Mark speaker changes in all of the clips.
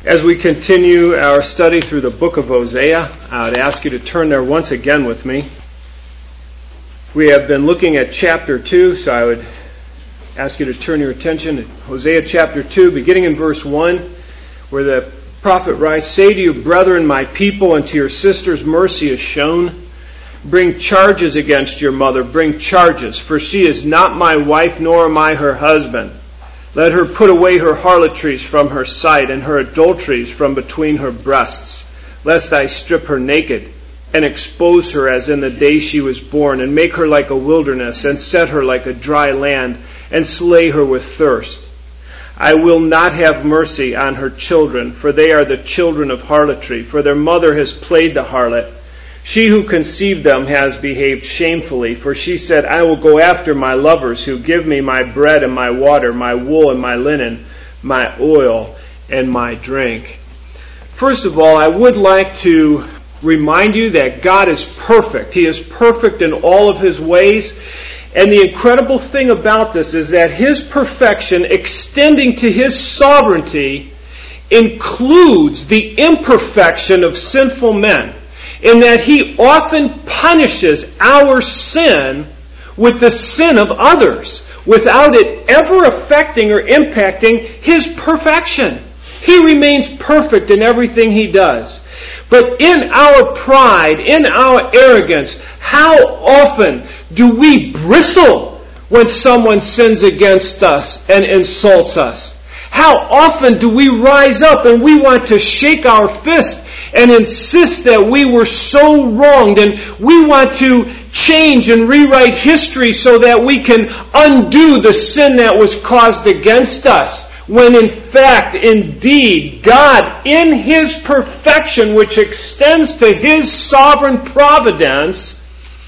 Speaker 1: As we continue our study through the book of Hosea, I would ask you to turn there once again with me. We have been looking at chapter 2, so I would ask you to turn your attention to Hosea chapter 2, beginning in verse 1, where the prophet writes, "Say to you, brethren, my people, and to your sisters, mercy is shown. Bring charges against your mother, bring charges, for she is not my wife, nor am I her husband. Let her put away her harlotries from her sight, and her adulteries from between her breasts, lest I strip her naked, and expose her as in the day she was born, and make her like a wilderness, and set her like a dry land, and slay her with thirst. I will not have mercy on her children, for they are the children of harlotry, for their mother has played the harlot. She who conceived them has behaved shamefully, for she said, I will go after my lovers who give me my bread and my water, my wool and my linen, my oil and my drink." First of all, I would like to remind you that God is perfect. He is perfect in all of His ways. And the incredible thing about this is that His perfection, extending to His sovereignty, includes the imperfection of sinful men, in that He often punishes our sin with the sin of others, without it ever affecting or impacting His perfection. He remains perfect in everything He does. But in our pride, in our arrogance, how often do we bristle when someone sins against us and insults us? How often do we rise up and we want to shake our fist and insist that we were so wronged, and we want to change and rewrite history so that we can undo the sin that was caused against us, when in fact, indeed, God, in His perfection, which extends to His sovereign providence,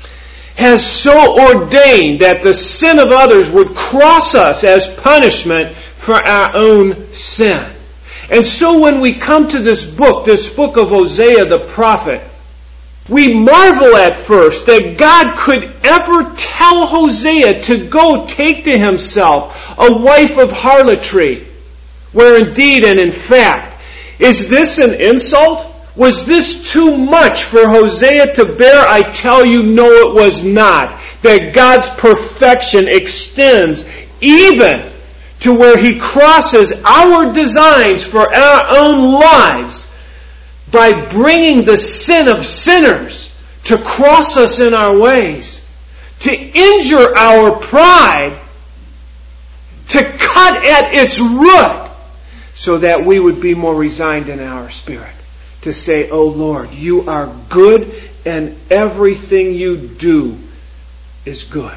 Speaker 1: has so ordained that the sin of others would cross us as punishment for our own sin. And so when we come to this book of Hosea the prophet, we marvel at first that God could ever tell Hosea to go take to himself a wife of harlotry, where indeed and in fact, is this an insult? Was this too much for Hosea to bear? I tell you, no, it was not. That God's perfection extends even to where He crosses our designs for our own lives by bringing the sin of sinners to cross us in our ways, to injure our pride, to cut at its root, so that we would be more resigned in our spirit, to say, "Oh Lord, you are good, and everything you do is good."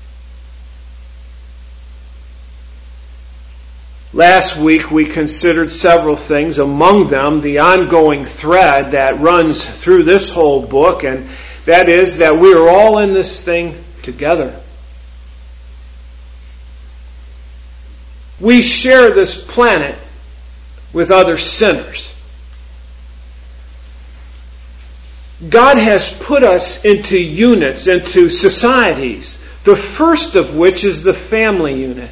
Speaker 1: Last week we considered several things, among them the ongoing thread that runs through this whole book, and that is that we are all in this thing together. We share this planet with other sinners. God has put us into units, into societies, the first of which is the family unit.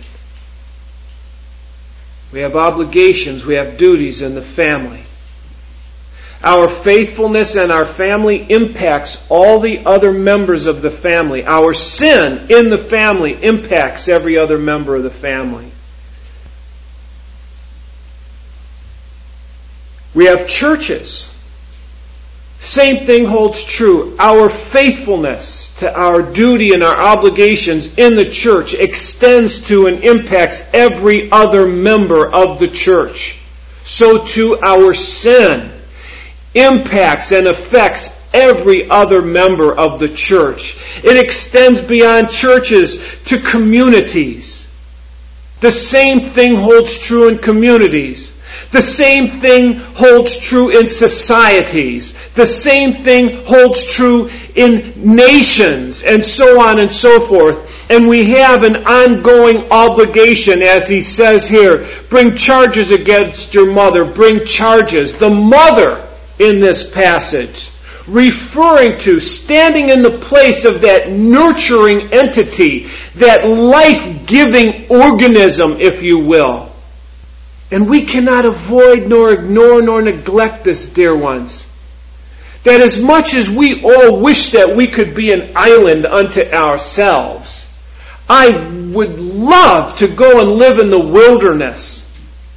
Speaker 1: We have obligations, we have duties in the family. Our faithfulness and our family impacts all the other members of the family. Our sin in the family impacts every other member of the family. We have churches. Same thing holds true. Our faithfulness to our duty and our obligations in the church extends to and impacts every other member of the church. So too our sin impacts and affects every other member of the church. It extends beyond churches to communities. The same thing holds true in communities. The same thing holds true in societies. The same thing holds true in nations, and so on and so forth. And we have an ongoing obligation, as he says here, bring charges against your mother, bring charges. The mother in this passage, referring to, standing in the place of that nurturing entity, that life-giving organism, if you will. And we cannot avoid nor ignore nor neglect this, dear ones. That as much as we all wish that we could be an island unto ourselves, I would love to go and live in the wilderness.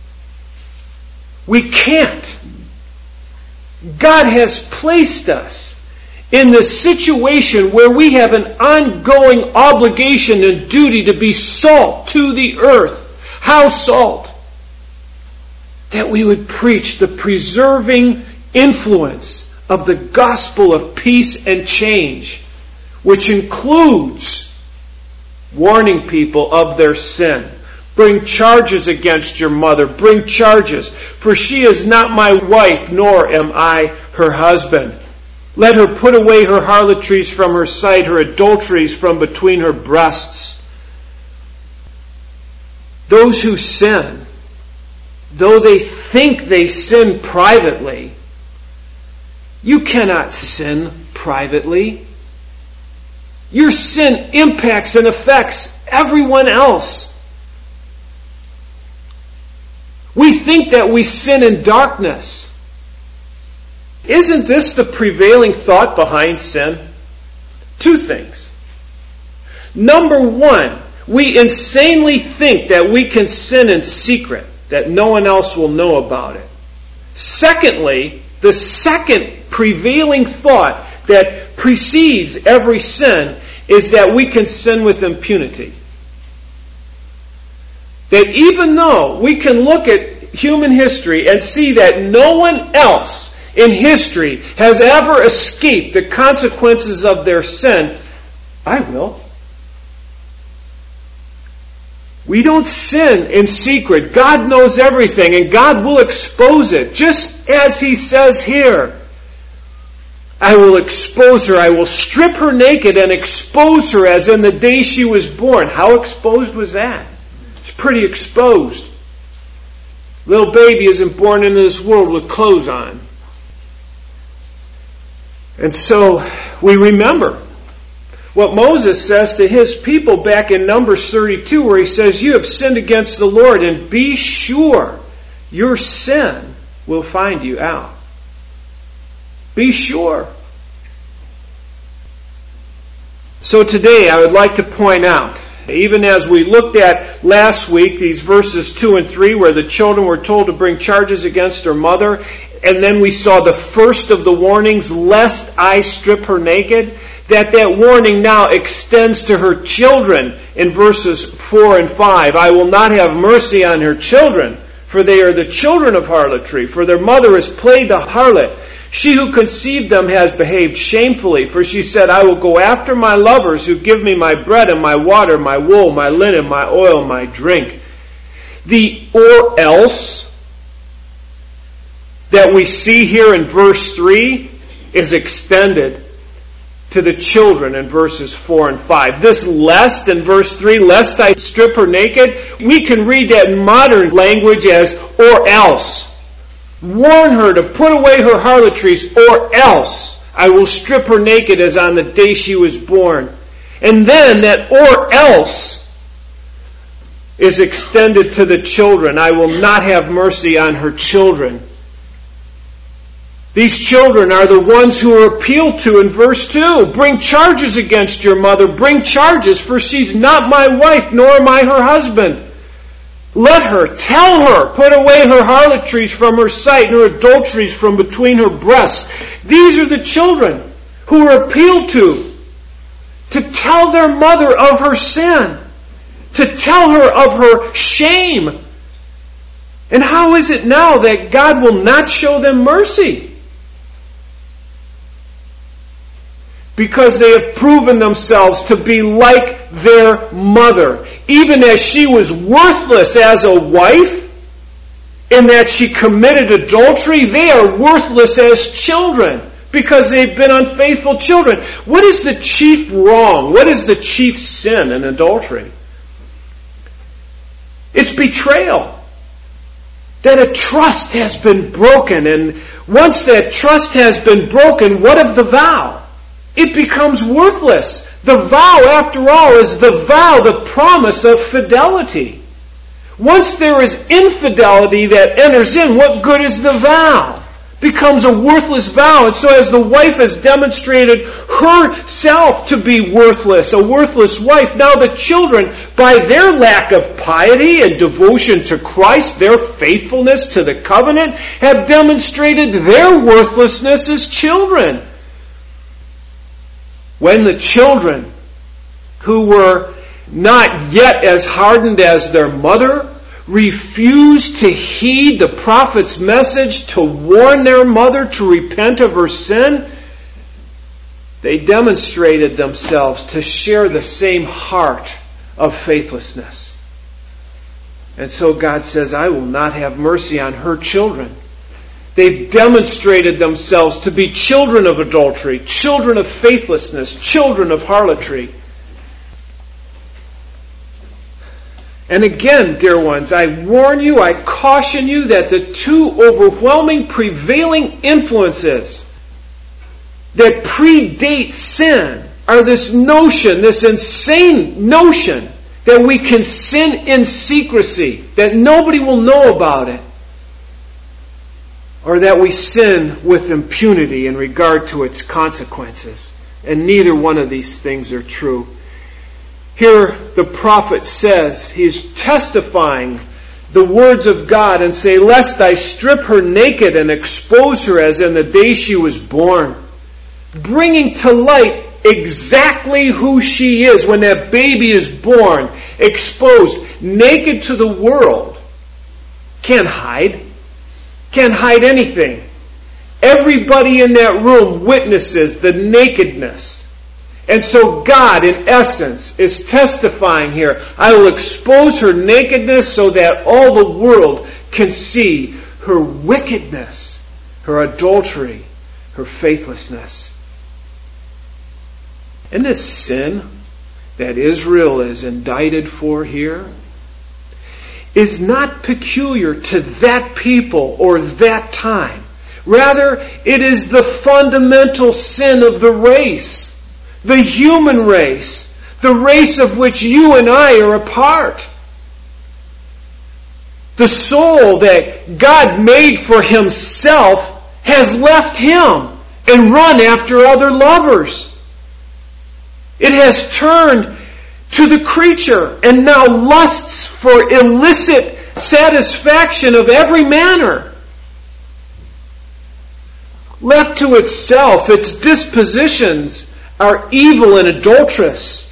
Speaker 1: We can't. God has placed us in this situation where we have an ongoing obligation and duty to be salt to the earth. How salt? That we would preach the preserving influence of the gospel of peace and change, which includes warning people of their sin. Bring charges against your mother. Bring charges, for she is not my wife, nor am I her husband. Let her put away her harlotries from her sight, her adulteries from between her breasts. Those who sin, though they think they sin privately, you cannot sin privately. Your sin impacts and affects everyone else. We think that we sin in darkness. Isn't this the prevailing thought behind sin? Two things. Number one, we insanely think that we can sin in secret, that no one else will know about it. Secondly, the second prevailing thought that precedes every sin is that we can sin with impunity. That even though we can look at human history and see that no one else in history has ever escaped the consequences of their sin, I will. We don't sin in secret. God knows everything, and God will expose it. Just as He says here, I will expose her. I will strip her naked and expose her as in the day she was born. How exposed was that? It's pretty exposed. Little baby isn't born into this world with clothes on. And so we remember what Moses says to his people back in Numbers 32, where he says, you have sinned against the Lord, and be sure your sin will find you out. Be sure. So today I would like to point out, even as we looked at last week, these verses 2 and 3, where the children were told to bring charges against their mother, and then we saw the first of the warnings, lest I strip her naked, that warning now extends to her children in verses 4 and 5. I will not have mercy on her children, for they are the children of harlotry, for their mother has played the harlot. She who conceived them has behaved shamefully, for she said, I will go after my lovers who give me my bread and my water, my wool, my linen, my oil, my drink. The or else that we see here in verse 3 is extended to the children in verses 4 and 5. This lest in verse 3, lest I strip her naked, we can read that in modern language as or else. Warn her to put away her harlotries, or else I will strip her naked as on the day she was born. And then that or else is extended to the children. I will not have mercy on her children. These children are the ones who are appealed to in verse 2. Bring charges against your mother. Bring charges, for she's not my wife, nor am I her husband. Let her, tell her, put away her harlotries from her sight and her adulteries from between her breasts. These are the children who are appealed to tell their mother of her sin, to tell her of her shame. And how is it now that God will not show them mercy? Because they have proven themselves to be like their mother. Even as she was worthless as a wife, in that she committed adultery, they are worthless as children because they've been unfaithful children. What is the chief wrong? What is the chief sin in adultery? It's betrayal. That a trust has been broken, and once that trust has been broken, what of the vow? It becomes worthless. The vow, after all, is the vow, the promise of fidelity. Once there is infidelity that enters in, what good is the vow? Becomes a worthless vow. And so as the wife has demonstrated herself to be worthless, a worthless wife, now the children, by their lack of piety and devotion to Christ, their faithfulness to the covenant, have demonstrated their worthlessness as children. When the children, who were not yet as hardened as their mother, refused to heed the prophet's message to warn their mother to repent of her sin, they demonstrated themselves to share the same heart of faithlessness. And so God says, I will not have mercy on her children. They've demonstrated themselves to be children of adultery, children of faithlessness, children of harlotry. And again, dear ones, I warn you, I caution you that the two overwhelming prevailing influences that predate sin are this notion, this insane notion that we can sin in secrecy, that nobody will know about it, or that we sin with impunity in regard to its consequences. And neither one of these things are true. Here the prophet says, he is testifying the words of God and say, lest I strip her naked and expose her as in the day she was born. Bringing to light exactly who she is when that baby is born, exposed, naked to the world. Can't hide anything. Everybody in that room witnesses the nakedness. And so God, in essence, is testifying here, I will expose her nakedness so that all the world can see her wickedness, her adultery, her faithlessness. And this sin that Israel is indicted for here is not peculiar to that people or that time. Rather, it is the fundamental sin of the race. The human race, the race of which you and I are a part. The soul that God made for himself has left him and run after other lovers. It has turned to the creature and now lusts for illicit satisfaction of every manner. Left to itself, its dispositions are evil and adulterous.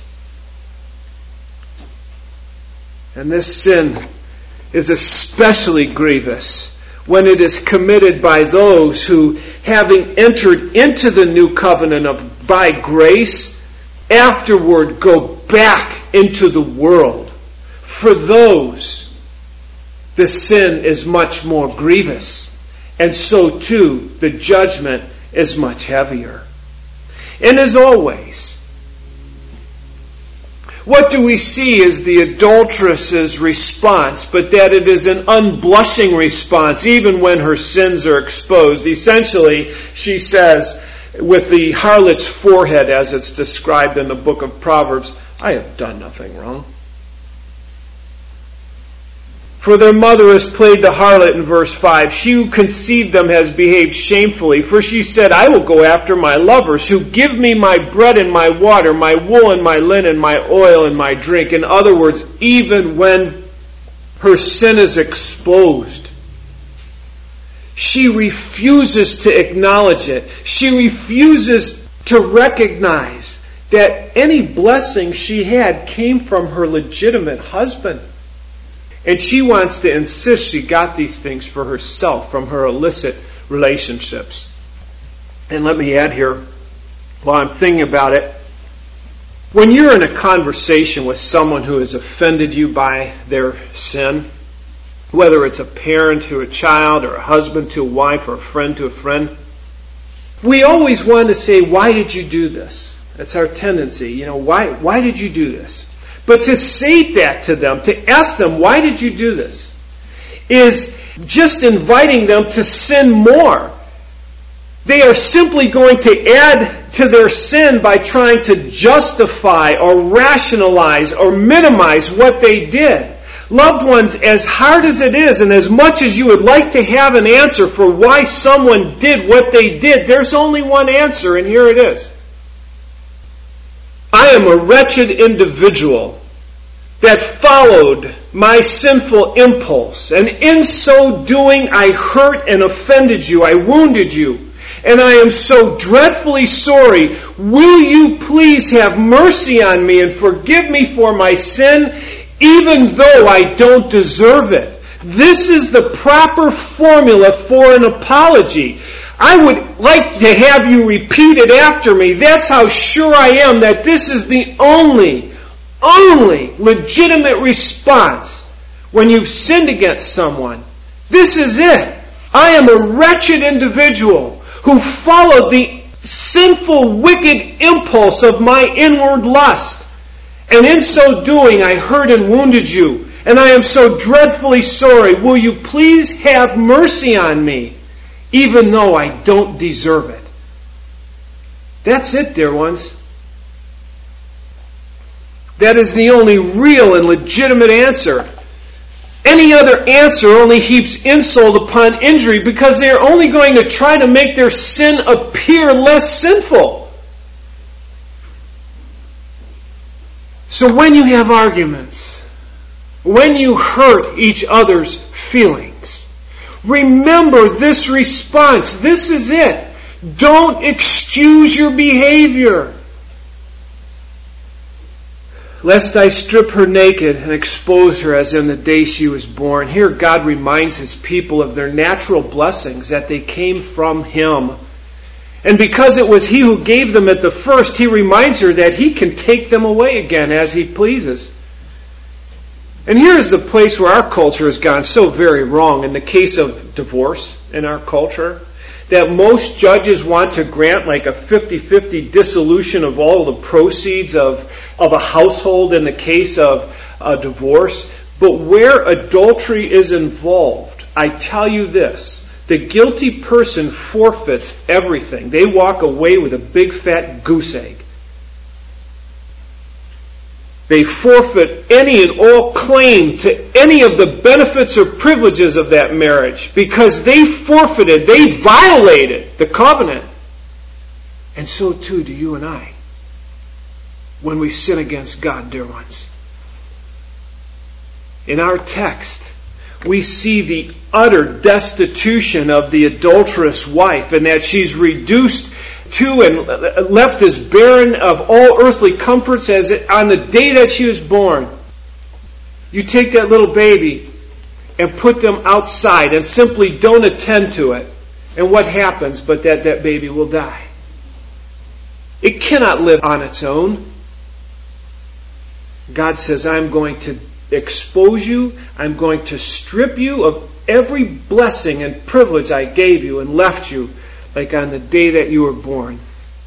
Speaker 1: And this sin is especially grievous when it is committed by those who, having entered into the new covenant by grace, afterward go back into the world. For those, the sin is much more grievous, and so too the judgment is much heavier. And as always, what do we see as the adulteress's response, but that it is an unblushing response, even when her sins are exposed? Essentially, she says, with the harlot's forehead, as it's described in the book of Proverbs, I have done nothing wrong. For their mother has played the harlot in verse 5. She who conceived them has behaved shamefully. For she said, I will go after my lovers who give me my bread and my water, my wool and my linen, my oil and my drink. In other words, even when her sin is exposed, she refuses to acknowledge it. She refuses to recognize that any blessing she had came from her legitimate husband. And she wants to insist she got these things for herself from her illicit relationships. And let me add here, while I'm thinking about it, when you're in a conversation with someone who has offended you by their sin, whether it's a parent to a child or a husband to a wife or a friend to a friend, we always want to say, why did you do this? That's our tendency. Why did you do this? But to say that to them, to ask them, why did you do this, is just inviting them to sin more. They are simply going to add to their sin by trying to justify or rationalize or minimize what they did. Loved ones, as hard as it is, and as much as you would like to have an answer for why someone did what they did, there's only one answer, and here it is. I am a wretched individual that followed my sinful impulse, and in so doing I hurt and offended you, I wounded you, and I am so dreadfully sorry. Will you please have mercy on me and forgive me for my sin, even though I don't deserve it? This is the proper formula for an apology. I would like to have you repeat it after me. That's how sure I am that this is the only legitimate response when you've sinned against someone. This is it. I am a wretched individual who followed the sinful, wicked impulse of my inward lust. And in so doing, I hurt and wounded you. And I am so dreadfully sorry. Will you please have mercy on me, even though I don't deserve it? That's it, dear ones. That is the only real and legitimate answer. Any other answer only heaps insult upon injury, because they are only going to try to make their sin appear less sinful. So when you have arguments, when you hurt each other's feelings, remember this response. This is it. Don't excuse your behavior. Lest I strip her naked and expose her as in the day she was born. Here God reminds His people of their natural blessings, that they came from Him. And because it was He who gave them at the first, He reminds her that He can take them away again as He pleases. And here is the place where our culture has gone so very wrong in the case of divorce in our culture, that most judges want to grant like a 50-50 dissolution of all the proceeds of a household in the case of a divorce. But where adultery is involved, I tell you this, the guilty person forfeits everything. They walk away with a big fat goose egg. They forfeit any and all claim to any of the benefits or privileges of that marriage, because they forfeited, they violated the covenant. And so too do you and I when we sin against God, dear ones. In our text, we see the utter destitution of the adulterous wife, and that she's reduced to and left as barren of all earthly comforts as on the day that she was born. You take that little baby and put them outside and simply don't attend to it. And what happens but that baby will die? It cannot live on its own. God says, I'm going to expose you. I'm going to strip you of every blessing and privilege I gave you and left you like on the day that you were born.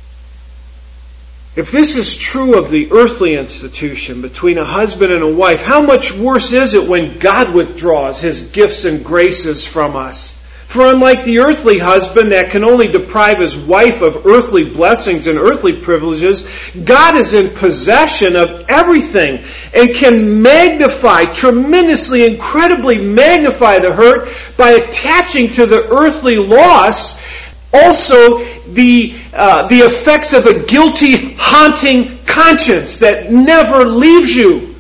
Speaker 1: If this is true of the earthly institution between a husband and a wife, how much worse is it when God withdraws His gifts and graces from us? For unlike the earthly husband that can only deprive his wife of earthly blessings and earthly privileges, God is in possession of everything and can magnify, tremendously, incredibly magnify the hurt by attaching to the earthly loss also the effects of a guilty, haunting conscience that never leaves you.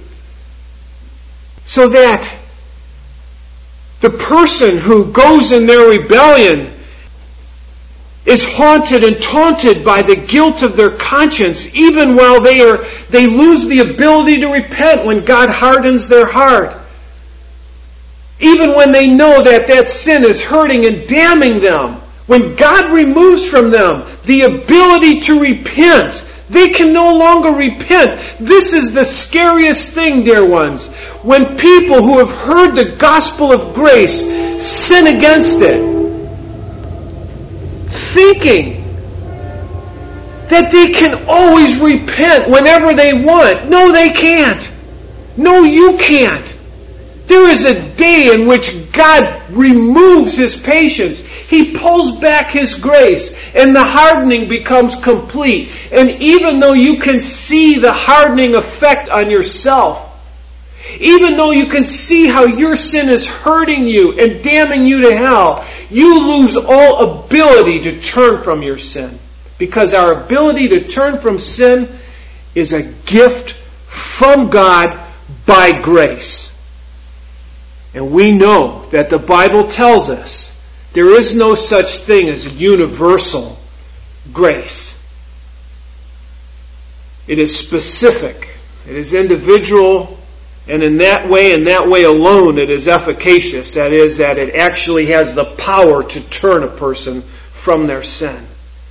Speaker 1: So that the person who goes in their rebellion is haunted and taunted by the guilt of their conscience, even while they lose the ability to repent when God hardens their heart. Even when they know that sin is hurting and damning them. When God removes from them the ability to repent, they can no longer repent. This is the scariest thing, dear ones. When people who have heard the gospel of grace sin against it, thinking that they can always repent whenever they want. No, they can't. No, you can't. There is a day in which God removes His patience. He pulls back His grace, and the hardening becomes complete. And even though you can see the hardening effect on yourself, Even though you can see how your sin is hurting you and damning you to hell, you lose all ability to turn from your sin. Because our ability to turn from sin is a gift from God by grace. And we know that the Bible tells us there is no such thing as universal grace. It is specific. It is individual. And in that way alone, it is efficacious. That is, that it actually has the power to turn a person from their sin.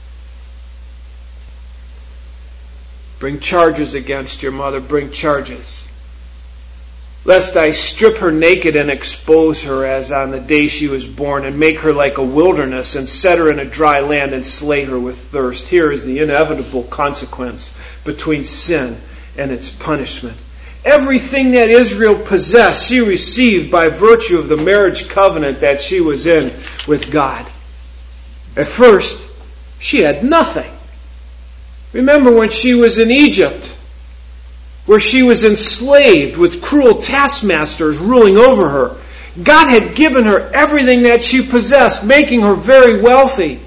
Speaker 1: Bring charges against your mother. Bring charges. Lest I strip her naked and expose her as on the day she was born, and make her like a wilderness, and set her in a dry land, and slay her with thirst. Here is the inevitable consequence between sin and its punishment. Everything that Israel possessed, she received by virtue of the marriage covenant that she was in with God. At first, she had nothing. Remember when she was in Egypt, where she was enslaved with cruel taskmasters ruling over her. God had given her everything that she possessed, making her very wealthy.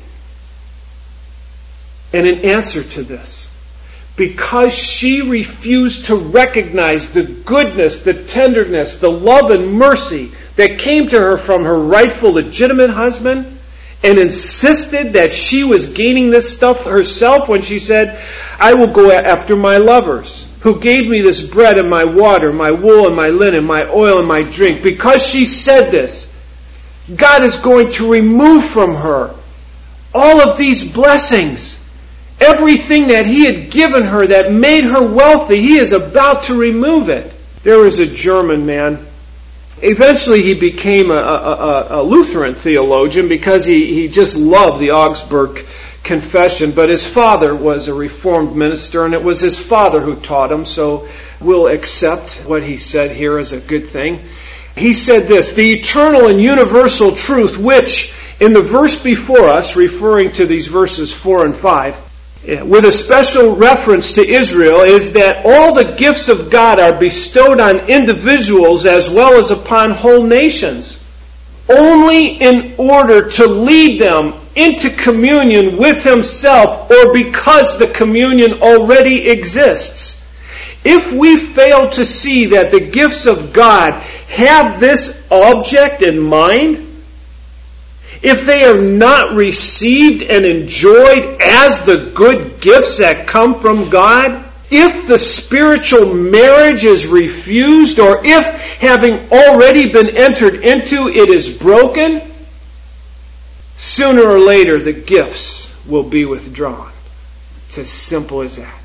Speaker 1: And in answer to this, because she refused to recognize the goodness, the tenderness, the love and mercy that came to her from her rightful legitimate husband, and insisted that she was gaining this stuff herself when she said, I will go after my lovers, who gave me this bread and my water, my wool and my linen, my oil and my drink. Because she said this, God is going to remove from her all of these blessings. Everything that He had given her that made her wealthy, He is about to remove it. There was a German man. Eventually he became a Lutheran theologian because he just loved the Augsburg Confession. But his father was a Reformed minister, and it was his father who taught him, so we'll accept what he said here as a good thing. He said this, the eternal and universal truth which, in the verse before us, referring to these verses 4 and 5, with a special reference to Israel, is that all the gifts of God are bestowed on individuals as well as upon whole nations, only in order to lead them into communion with Himself, or because the communion already exists. If we fail to see that the gifts of God have this object in mind, if they are not received and enjoyed as the good gifts that come from God, if the spiritual marriage is refused, or if, having already been entered into, it is broken, sooner or later the gifts will be withdrawn. It's as simple as that.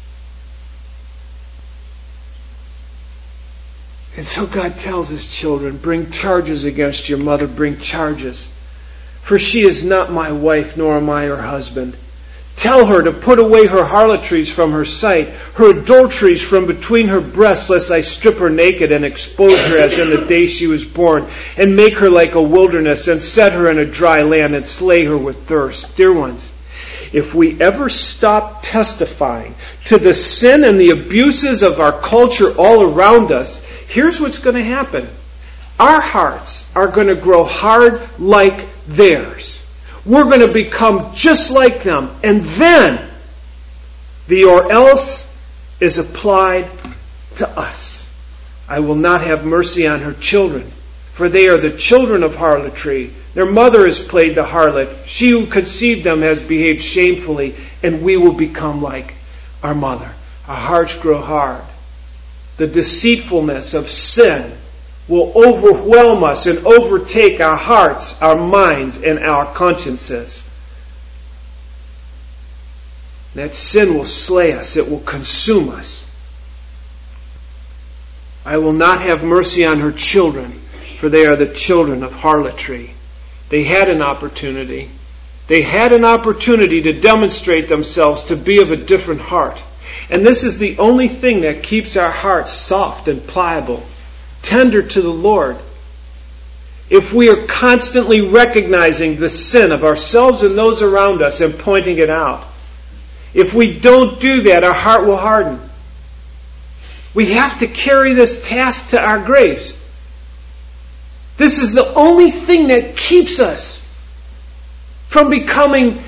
Speaker 1: And so God tells His children, bring charges against your mother, bring charges. For she is not my wife, nor am I her husband. Tell her to put away her harlotries from her sight, her adulteries from between her breasts, lest I strip her naked and expose her as in the day she was born, and make her like a wilderness, and set her in a dry land, and slay her with thirst. Dear ones, if we ever stop testifying to the sin and the abuses of our culture all around us, here's what's going to happen. Our hearts are going to grow hard like theirs. We're going to become just like them. And then the or else is applied to us. I will not have mercy on her children, for they are the children of harlotry. Their mother has played the harlot. She who conceived them has behaved shamefully, and we will become like our mother. Our hearts grow hard. The deceitfulness of sin will overwhelm us and overtake our hearts, our minds, and our consciences. That sin will slay us. It will consume us. I will not have mercy on her children, for they are the children of harlotry. They had an opportunity. They had an opportunity to demonstrate themselves to be of a different heart. And this is the only thing that keeps our hearts soft and pliable, tender to the Lord. If we are constantly recognizing the sin of ourselves and those around us and pointing it out, if we don't do that, our heart will harden. We have to carry this task to our graves. This is the only thing that keeps us from becoming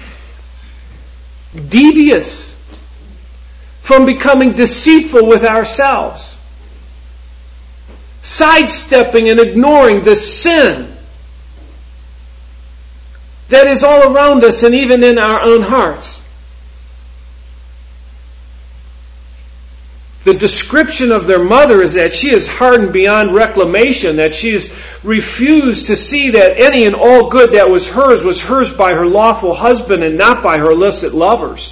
Speaker 1: devious, from becoming deceitful with ourselves, sidestepping and ignoring the sin that is all around us and even in our own hearts. The description of their mother is that she is hardened beyond reclamation, that she has refused to see that any and all good that was hers by her lawful husband and not by her illicit lovers.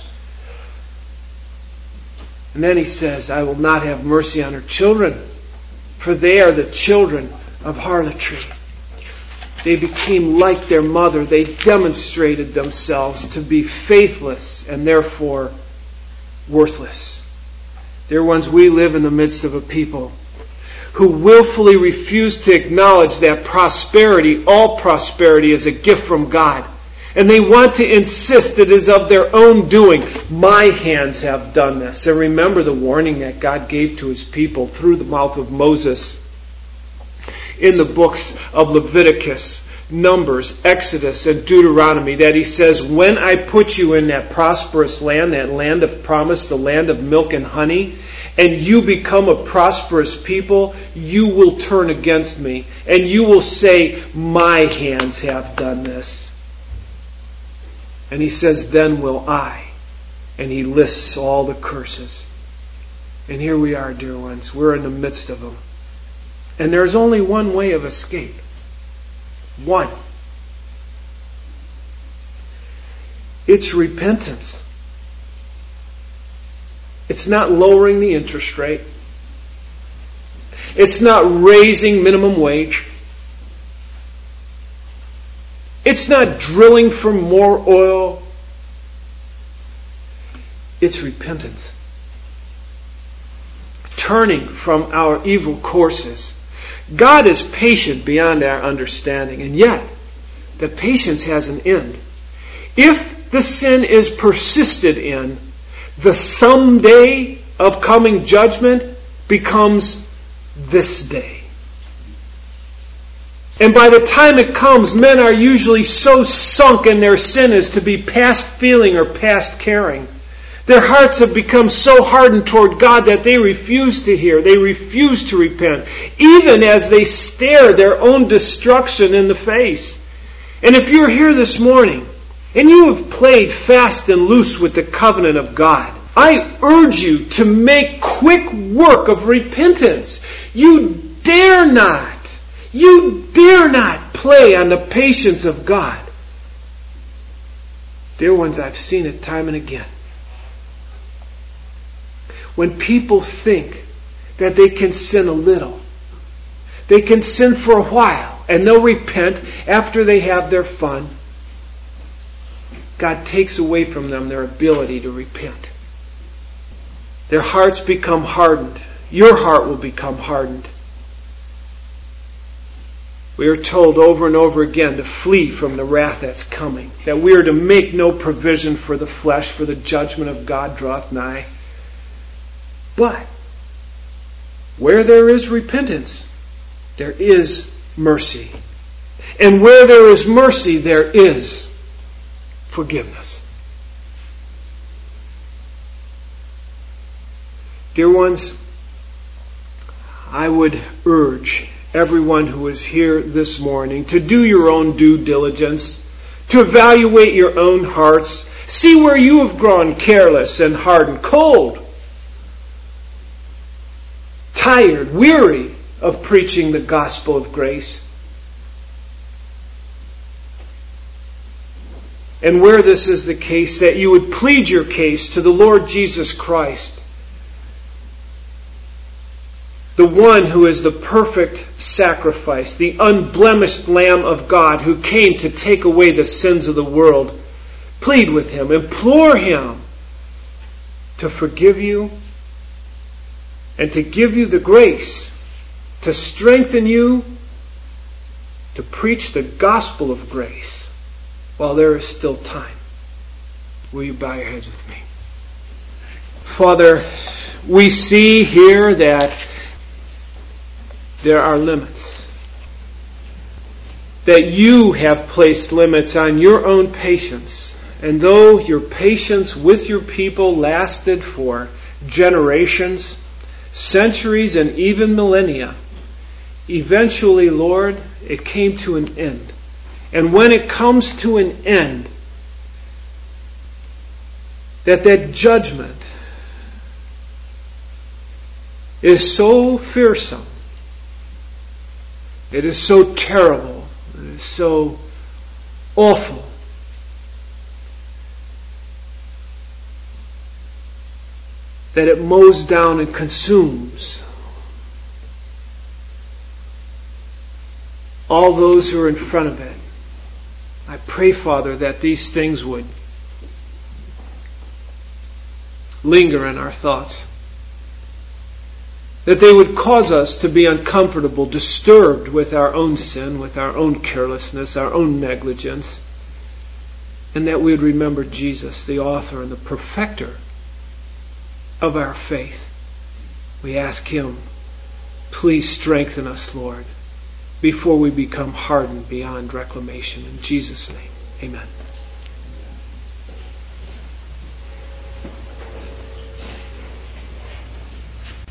Speaker 1: And then he says, I will not have mercy on her children, for they are the children of harlotry. They became like their mother. They demonstrated themselves to be faithless and therefore worthless. Dear ones, we live in the midst of a people who willfully refuse to acknowledge that prosperity, all prosperity, is a gift from God. And they want to insist it is of their own doing. My hands have done this. And remember the warning that God gave to His people through the mouth of Moses in the books of Leviticus, Numbers, Exodus, and Deuteronomy, that He says, when I put you in that prosperous land, that land of promise, the land of milk and honey, and you become a prosperous people, you will turn against me, and you will say, my hands have done this. And He says, then will I. And He lists all the curses. And here we are, dear ones, we're in the midst of them. And there's only one way of escape. One. It's repentance. It's not lowering the interest rate. It's not raising minimum wage. It's not drilling for more oil. It's repentance. Turning from our evil courses. God is patient beyond our understanding, and yet the patience has an end. If the sin is persisted in, the someday of coming judgment becomes this day. And by the time it comes, men are usually so sunk in their sin as to be past feeling or past caring. Their hearts have become so hardened toward God that they refuse to hear. They refuse to repent, even as they stare their own destruction in the face. And if you're here this morning, and you have played fast and loose with the covenant of God, I urge you to make quick work of repentance. You dare not play on the patience of God. Dear ones, I've seen it time and again. When people think that they can sin a little, they can sin for a while, and they'll repent after they have their fun, God takes away from them their ability to repent. Their hearts become hardened. Your heart will become hardened. We are told over and over again to flee from the wrath that's coming, that we are to make no provision for the flesh, for the judgment of God draweth nigh. But where there is repentance, there is mercy. And where there is mercy, there is forgiveness. Dear ones, I would urge everyone who is here this morning to do your own due diligence, to evaluate your own hearts, see where you have grown careless and hardened, cold, tired, weary of preaching the gospel of grace. And where this is the case, that you would plead your case to the Lord Jesus Christ, the one who is the perfect sacrifice, the unblemished Lamb of God who came to take away the sins of the world. Plead with Him, implore Him to forgive you and to give you the grace to strengthen you to preach the gospel of grace while there is still time. Will you bow your heads with me? Father, we see here that there are limits. That you have placed limits on your own patience. And though your patience with your people lasted for generations, centuries, and even millennia, eventually, Lord, it came to an end. And when it comes to an end, that judgment is so fearsome, it is so terrible, it is so awful, that it mows down and consumes all those who are in front of it. I pray, Father, that these things would linger in our thoughts. That they would cause us to be uncomfortable, disturbed with our own sin, with our own carelessness, our own negligence. And that we would remember Jesus, the author and the perfecter of our faith. We ask Him, please strengthen us, Lord, before we become hardened beyond reclamation. In Jesus' name, amen.